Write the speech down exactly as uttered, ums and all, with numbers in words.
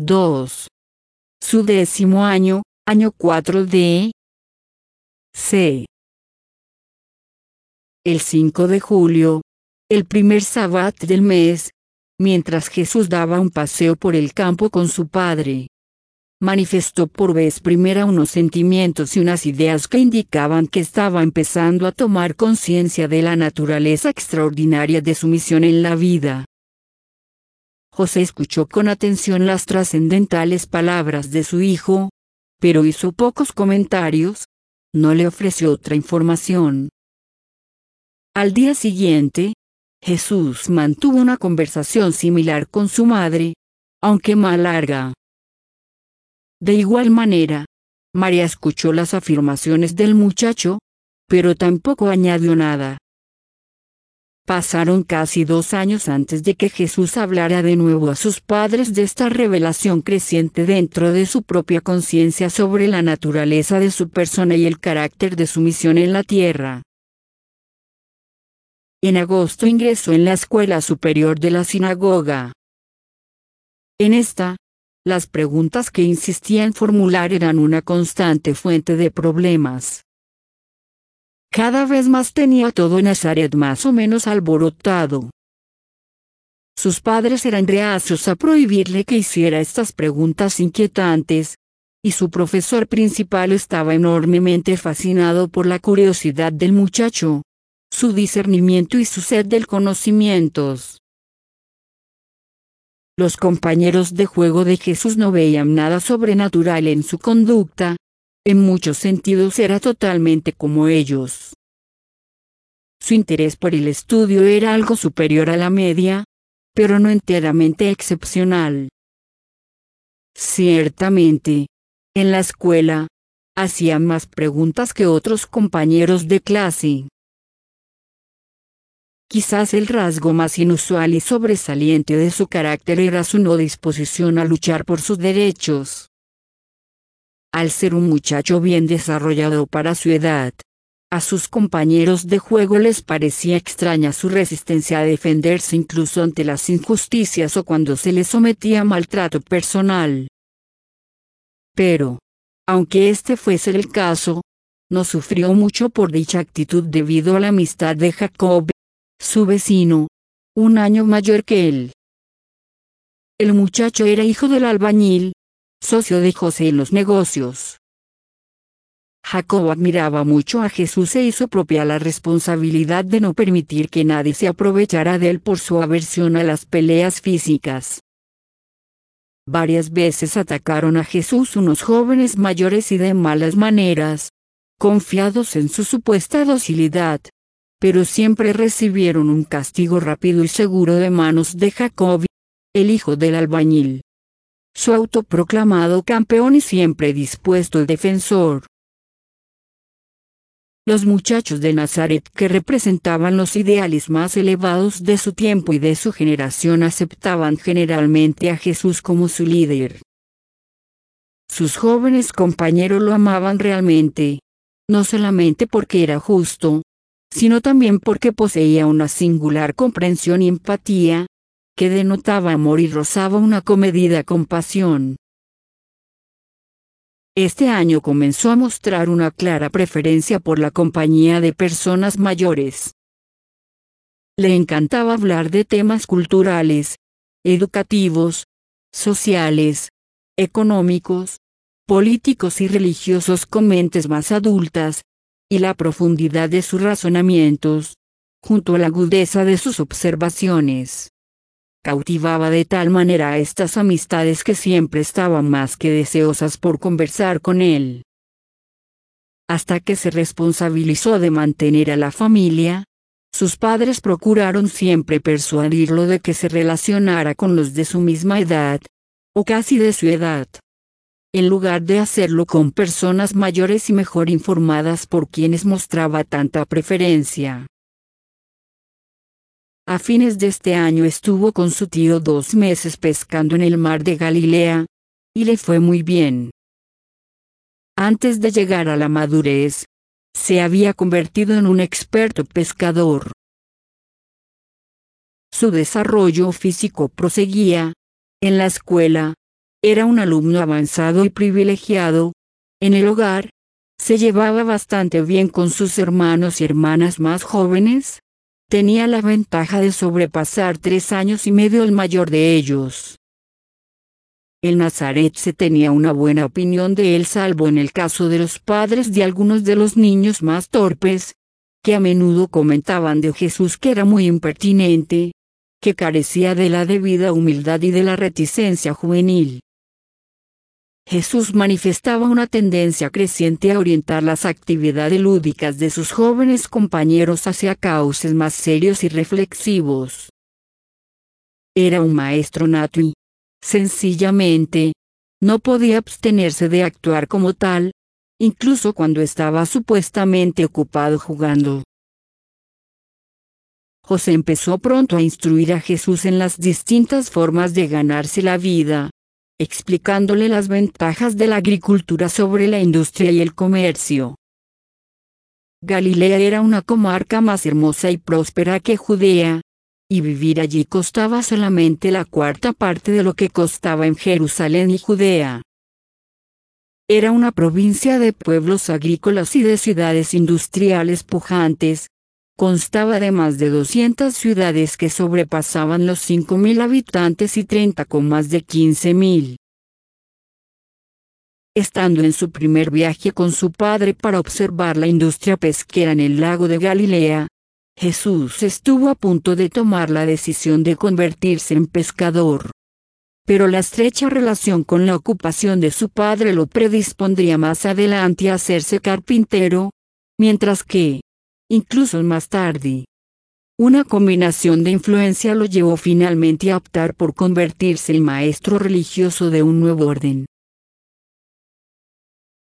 dos. Su décimo año, año cuatro de C. El cinco de julio, el primer sabbat del mes, mientras Jesús daba un paseo por el campo con su padre, manifestó por vez primera unos sentimientos y unas ideas que indicaban que estaba empezando a tomar conciencia de la naturaleza extraordinaria de su misión en la vida. José escuchó con atención las trascendentales palabras de su hijo, pero hizo pocos comentarios, no le ofreció otra información. Al día siguiente, Jesús mantuvo una conversación similar con su madre, aunque más larga. De igual manera, María escuchó las afirmaciones del muchacho, pero tampoco añadió nada. Pasaron casi dos años antes de que Jesús hablara de nuevo a sus padres de esta revelación creciente dentro de su propia conciencia sobre la naturaleza de su persona y el carácter de su misión en la tierra. En agosto ingresó en la escuela superior de la sinagoga. En esta, las preguntas que insistía en formular eran una constante fuente de problemas. Cada vez más tenía todo Nazaret más o menos alborotado. Sus padres eran reacios a prohibirle que hiciera estas preguntas inquietantes, y su profesor principal estaba enormemente fascinado por la curiosidad del muchacho, su discernimiento y su sed del conocimiento. Los compañeros de juego de Jesús no veían nada sobrenatural en su conducta. En muchos sentidos era totalmente como ellos. Su interés por el estudio era algo superior a la media, pero no enteramente excepcional. Ciertamente, en la escuela, hacía más preguntas que otros compañeros de clase. Quizás el rasgo más inusual y sobresaliente de su carácter era su no disposición a luchar por sus derechos. Al ser un muchacho bien desarrollado para su edad, a sus compañeros de juego les parecía extraña su resistencia a defenderse incluso ante las injusticias o cuando se les sometía a maltrato personal. Pero, aunque este fuese el caso, no sufrió mucho por dicha actitud debido a la amistad de Jacob, su vecino, un año mayor que él. El muchacho era hijo del albañil, socio de José en los negocios. Jacob admiraba mucho a Jesús e hizo propia la responsabilidad de no permitir que nadie se aprovechara de él por su aversión a las peleas físicas. Varias veces atacaron a Jesús unos jóvenes mayores y de malas maneras, confiados en su supuesta docilidad, pero siempre recibieron un castigo rápido y seguro de manos de Jacob, el hijo del albañil, su autoproclamado campeón y siempre dispuesto defensor. Los muchachos de Nazaret que representaban los ideales más elevados de su tiempo y de su generación aceptaban generalmente a Jesús como su líder. Sus jóvenes compañeros lo amaban realmente, no solamente porque era justo, sino también porque poseía una singular comprensión y empatía, que denotaba amor y rozaba una comedida compasión. Este año comenzó a mostrar una clara preferencia por la compañía de personas mayores. Le encantaba hablar de temas culturales, educativos, sociales, económicos, políticos y religiosos con mentes más adultas, y la profundidad de sus razonamientos, junto a la agudeza de sus observaciones, cautivaba de tal manera a estas amistades que siempre estaban más que deseosas por conversar con él. Hasta que se responsabilizó de mantener a la familia, sus padres procuraron siempre persuadirlo de que se relacionara con los de su misma edad, o casi de su edad, en lugar de hacerlo con personas mayores y mejor informadas por quienes mostraba tanta preferencia. A fines de este año estuvo con su tío dos meses pescando en el mar de Galilea, y le fue muy bien. Antes de llegar a la madurez, se había convertido en un experto pescador. Su desarrollo físico proseguía. En la escuela, Era un alumno avanzado y privilegiado. En el hogar, se llevaba bastante bien con sus hermanos y hermanas más jóvenes. Tenía la ventaja de sobrepasar tres años y medio el mayor de ellos. El Nazaret se tenía una buena opinión de él, salvo en el caso de los padres de algunos de los niños más torpes, que a menudo comentaban de Jesús que era muy impertinente, que carecía de la debida humildad y de la reticencia juvenil. Jesús manifestaba una tendencia creciente a orientar las actividades lúdicas de sus jóvenes compañeros hacia cauces más serios y reflexivos. Era un maestro nato y, sencillamente, no podía abstenerse de actuar como tal, incluso cuando estaba supuestamente ocupado jugando. José empezó pronto a instruir a Jesús en las distintas formas de ganarse la vida, explicándole las ventajas de la agricultura sobre la industria y el comercio. Galilea era una comarca más hermosa y próspera que Judea, y vivir allí costaba solamente la cuarta parte de lo que costaba en Jerusalén y Judea. Era una provincia de pueblos agrícolas y de ciudades industriales pujantes. Constaba de más de doscientas ciudades que sobrepasaban los cinco mil habitantes y treinta con más de quince mil. Estando en su primer viaje con su padre para observar la industria pesquera en el lago de Galilea, Jesús estuvo a punto de tomar la decisión de convertirse en pescador. Pero la estrecha relación con la ocupación de su padre lo predispondría más adelante a hacerse carpintero, mientras que, incluso más tarde, una combinación de influencia lo llevó finalmente a optar por convertirse en maestro religioso de un nuevo orden.